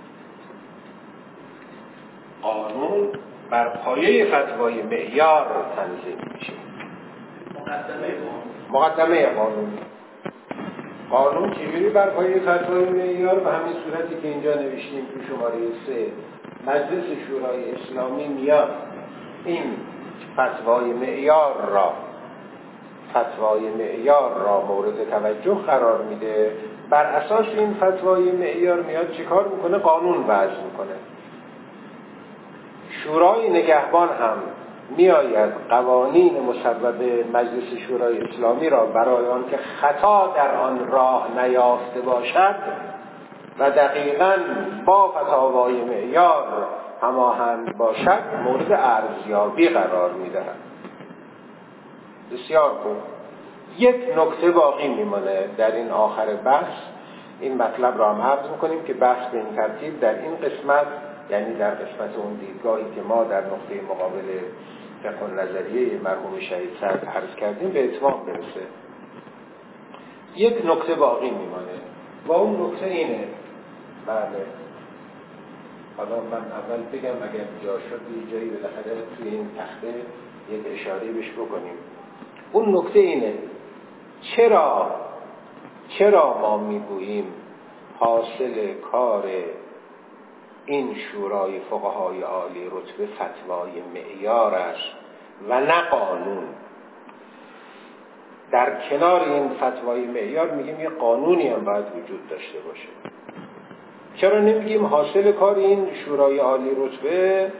قانون بر پایه فتوای معیار تنظیم میشه. مقدمه قانون مقدمه قانون قانون چجوری بر پایه فتوای معیار؟ به همین صورتی که اینجا نوشتیم تو شماره سه، مجلس شورای اسلامی میاد این فتوای معیار را فتوای معیار را مورد توجه قرار میده. بر اساس این فتوای معیار میاد چیکار میکنه؟ قانون وضع میکنه. شورای نگهبان هم میآید قوانین مصوبه مجلس شورای اسلامی را برای آنکه خطا در آن راه نیافته باشد و دقیقاً با فتاوای معیار هماهنگ باشد مورد ارزیابی قرار میدهد. بسیار خوب. یک نکته باقی میمانه در این آخر بحث. این مطلب را هم عرض میکنیم که بحث به این ترتیب در این قسمت، یعنی در قسمت اون دیدگاهی که ما در نقطه مقابل فقه نظریه مرحوم شهید صدر عرض کردیم به اتمام برسه. یک نکته باقی میمانه و اون نکته اینه. بله حالا من اول بگم اگر جا شد یه جایی بالاخره توی این تخته یک اشاره بهش بکنیم. اون نکته اینه چرا چرا ما میگوییم حاصل کار این شورای فقهای عالی رتبه فتوای معیار است و نه قانون؟ در کنار این فتوای معیار میگیم یه قانونی هم باید وجود داشته باشه. چرا نمیگیم حاصل کار این شورای عالی رتبه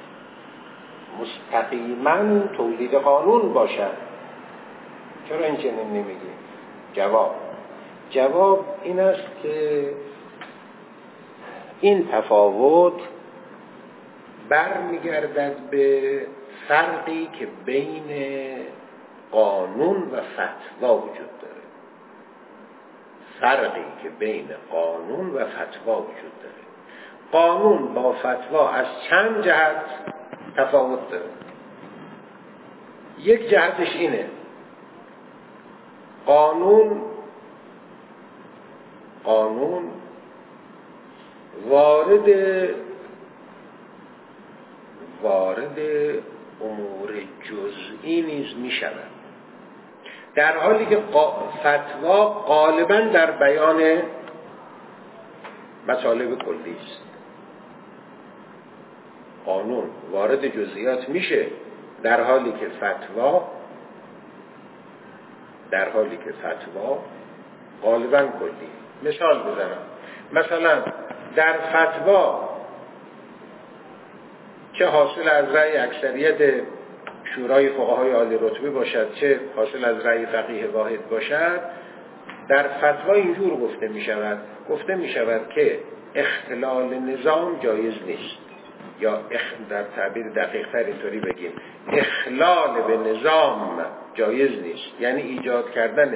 مستقیما تولید قانون باشد؟ چرا این چنین نمیگیم؟ جواب جواب این است که این تفاوت برمیگردد به فرقی که بین قانون و فتوا وجود داره. فرقی که بین قانون و فتوا وجود داره. قانون با فتوا از چند جهت تفاوت داره. یک جهتش اینه قانون قانون وارد وارد امور جزئی نیز می شود، در حالی که فتوا غالباً در بیان مطالب کلی است. قانون وارد جزئیات میشه در حالی که فتوا در حالی که فتوا غالباً کلی. مثال بزنم. مثلا در فتوا چه حاصل از رأی اکثریت شورای فقهای عالی رتبه باشد چه حاصل از رأی فقیه واحد باشد، در فتوا اینجور گفته می شود گفته می شود که اختلال نظام جایز نیست، یا اخ... در تعبیر دقیق تر اینطوری بگیم اخلال به نظام جایز نیست، یعنی ایجاد کردن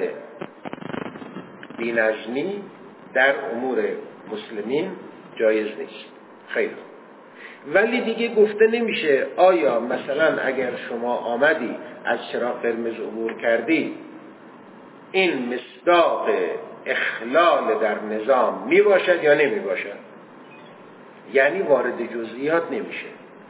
بی‌نظمی در امور مسلمین جایز نیست. خیلی ولی دیگه گفته نمیشه آیا مثلا اگر شما آمدی از چراغ قرمز عبور کردی این مصداق اخلال در نظام می باشد یا نمی باشد، یعنی وارد جزئیات نمیشه.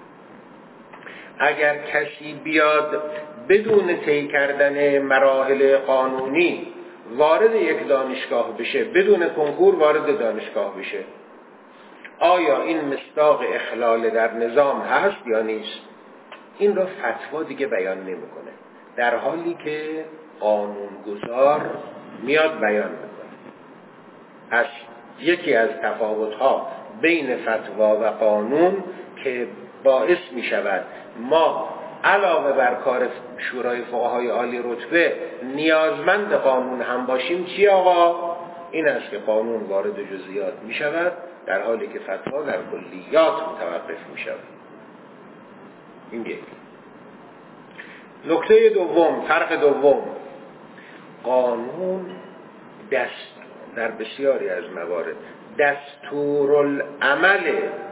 اگر کسی بیاد بدون طی کردن مراحل قانونی وارد یک دانشگاه بشه، بدون کنکور وارد دانشگاه بشه، آیا این مصداق اخلال در نظام هست یا نیست؟ این را فتوا دیگه بیان نمیکنه، در حالی که قانونگذار میاد بیان میکنه. پس یکی از تفاوت‌ها بین فتوا و قانون که باعث می شود ما علاوه بر کار شورای فقهای عالی رتبه نیازمند قانون هم باشیم چی آقا؟ این است که قانون وارد جزئیات می شود در حالی که فتوا در کلیات متوقف می شود. این یک. نکته دوم، فرق دوم، قانون دست در بسیاری از موارد دستورالعمل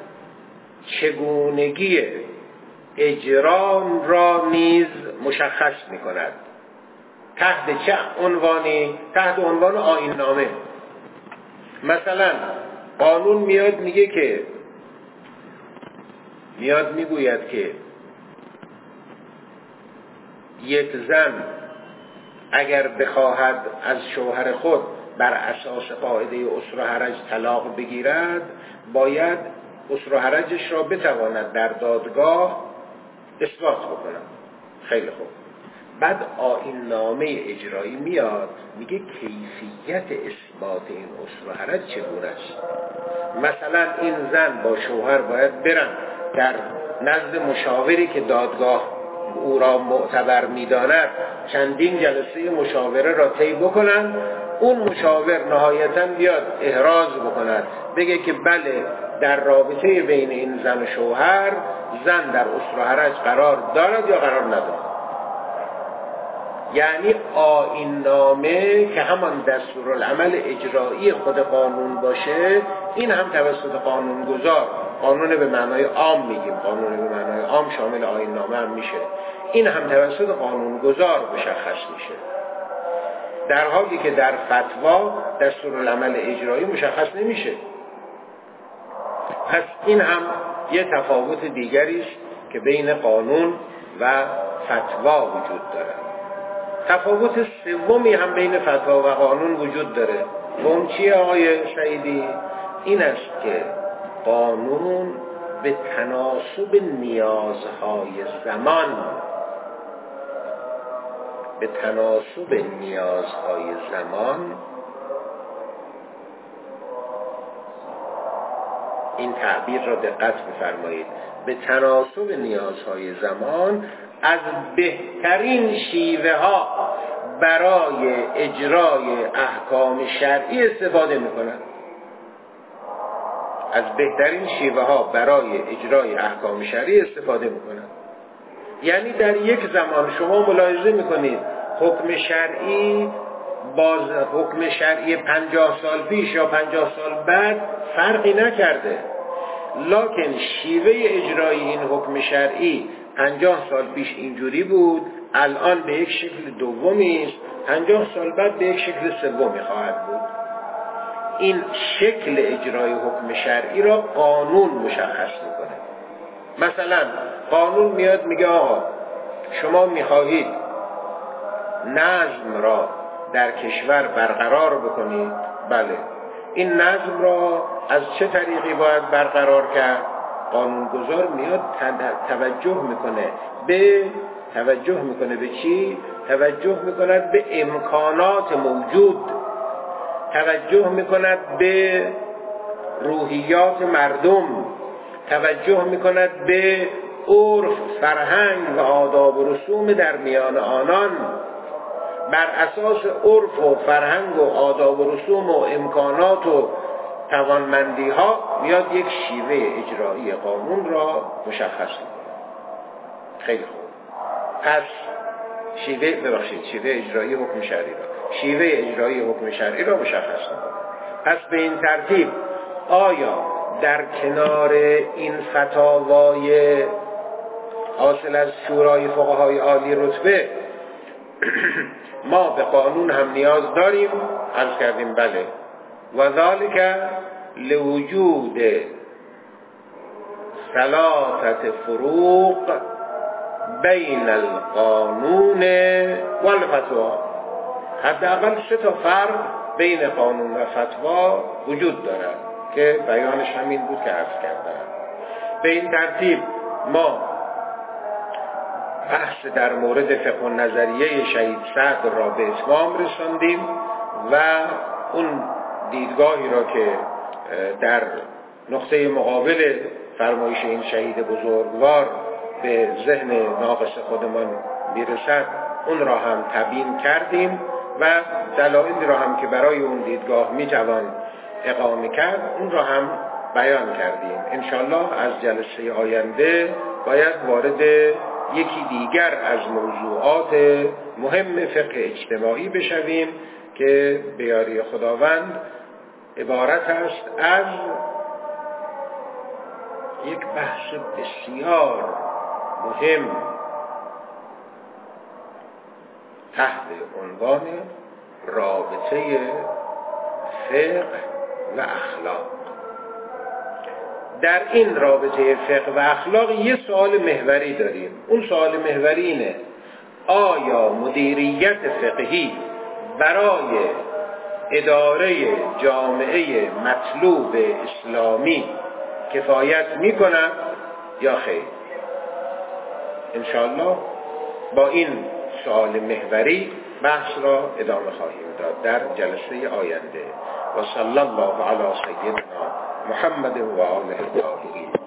چگونگی اجرام را نیز مشخص می کند. تحت چه عنوانی؟ تحت عنوان آیین نامه. مثلا قانون میاد میگه که میاد میگوید که یک زن اگر بخواهد از شوهر خود بر اساس قاعده اسر و حرج طلاق بگیرد، باید اسر و حرجش را بتواند در دادگاه اثبات بکند. خیلی خوب. بعد آیین نامه اجرایی میاد میگه کیفیت اثبات این اسر و حرج چگونه است. مثلا این زن با شوهر باید برن در نزد مشاوری که دادگاه او را معتبر میداند چندین جلسه مشاوره را طی بکنند، اون مشاور نهایتاً بیاد احراز بکند، بگه که بله در رابطه بین این زن و شوهر زن در اسر و حرج قرار دارد یا قرار ندارد. یعنی آیین نامه که همان دستورالعمل اجرایی خود قانون باشه، این هم توسط قانونگذار، قانون به معنای عام میگیم، قانون به معنای عام شامل آیین نامه هم میشه، این هم توسط قانونگذار مشخص میشه، در حالی که در فتوا دستورالعمل اجرایی مشخص نمیشه. پس این هم یه تفاوت دیگری است که بین قانون و فتوا وجود داره. تفاوت سومی هم بین فتوا و قانون وجود داره. اون چیه آقای سعیدی؟ این است که قانون به تناسب نیازهای زمان به تناسب نیازهای زمان این تعبیر را دقت بفرمایید، به تناسب نیازهای زمان از بهترین شیوه ها برای اجرای احکام شرعی استفاده می‌کند. از بهترین شیوه ها برای اجرای احکام شرعی استفاده می‌کند. یعنی در یک زمان شما ملاحظه می‌کنید حکم شرعی باز حکم شرعی پنجاه سال پیش یا پنجاه سال بعد فرقی نکرده، لکن شیوه اجرای این حکم شرعی پنجاه سال پیش اینجوری بود، الان به یک شکل دومی است، پنجاه سال بعد به یک شکل سومی خواهد بود. این شکل اجرای حکم شرعی را قانون مشخص میکنه. مثلا قانون میاد میگه آقا شما میخواهید نظم را در کشور برقرار بکنید، بله، این نظم را از چه طریقی باید برقرار کرد؟ قانونگذار میاد توجه میکنه به توجه میکنه به چی؟ توجه میکند به امکانات موجود، توجه میکند به روحیات مردم، توجه میکند به عرف، فرهنگ و آداب و رسوم در میان آنان. بر اساس عرف و فرهنگ و آداب و رسوم و امکانات و توانمندی ها میاد یک شیوه اجرایی قانون را مشخص میکنه. خیلی خوب. پس شیوه ببخشید شیوه اجرایی حکم شرعی را شیوه اجرایی حکم شرعی را مشخص میکنه. پس به این ترتیب آیا در کنار این فتاوای حاصل از شورای فقهای عالی رتبه ما به قانون هم نیاز داریم؟ عرض کردیم بله. و ذالک لوجود ثلاثه فروق بین القانون و الفتوا. حداقل سه تا فرق بین قانون و فتوا وجود دارد که بیانش همین بود که عرض کردم. به این ترتیب ما بحث در مورد فقه نظریه شهید صدر را به اتمام رساندیم و اون دیدگاهی را که در نقطه مقابل فرمایش این شهید بزرگوار به ذهن ناقص خودمان میرسد اون را هم تبیین کردیم و دلایلی را هم که برای اون دیدگاه میتوان اقامه کرد اون را هم بیان کردیم. انشالله از جلسه آینده باید وارد یکی دیگر از موضوعات مهم فقه اجتماعی بشویم که به یاری خداوند عبارت است از یک بحث بسیار مهم تحت عنوان رابطه فقه و اخلاق. در این رابطه فقه و اخلاق یه سوال محوری داریم. اون سوال محوری اینه: آیا مدیریت فقهی برای اداره جامعه مطلوب اسلامی کفایت می‌کند یا خیر؟ انشاءالله با این سوال محوری بحث را ادامه خواهیم داد در جلسه آینده. و صلی الله علی سیدنا محمد و آله الطاهرین.